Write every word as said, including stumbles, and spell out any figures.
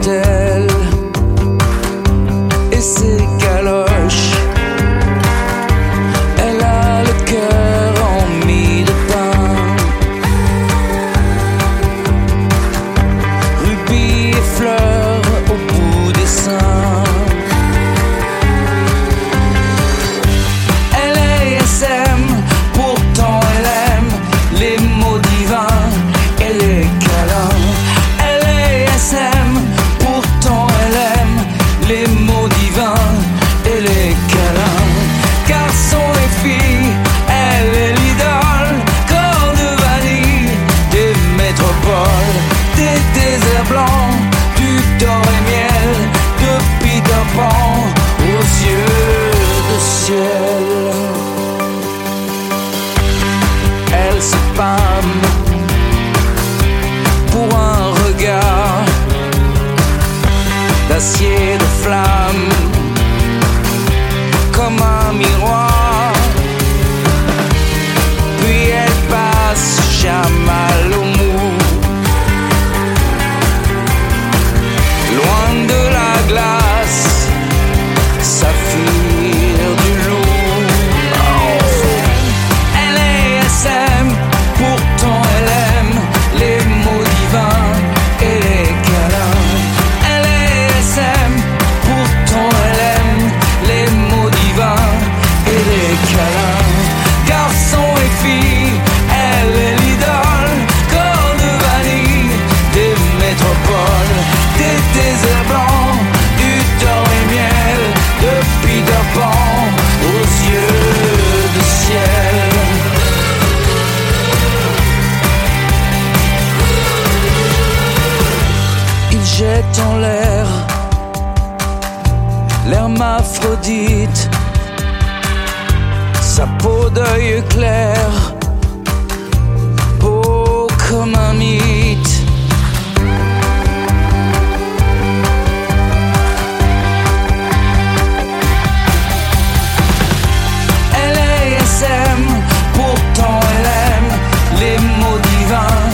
dentelle et ses galoches. Elle a le cœur en mie de pain, rubis et fleurs au bout des seins. Elle est S M, pourtant elle aime les mots divins et les câlins. Elle est S M, pourtant elle aime les mots divins et les câlins. Garçon et fille, elle est l'idole, corps de vanille des métropoles, des déserts blancs, du thor et miel, de Peter Pan aux yeux de ciel. Elle se pâme pour un regard d'acier, de flamme, comme un miroir. Puis elle passe chamal au mou, loin de la glace, saphir du loup. Oh. Elle est S M, pourtant elle aime les mots divins et les câlins. Elle est S M, pourtant elle aime les mots divins et les câlins. Garçon et fille, elle est l'idole, corps de vanille des métropoles, des déserts blancs, du thor et miel, de Peter Pan aux yeux de ciel. Il jette en l'air l'hermaphrodite, sa peau d'œil clair, beau comme un mythe. Elle est S M, pourtant elle aime les mots divins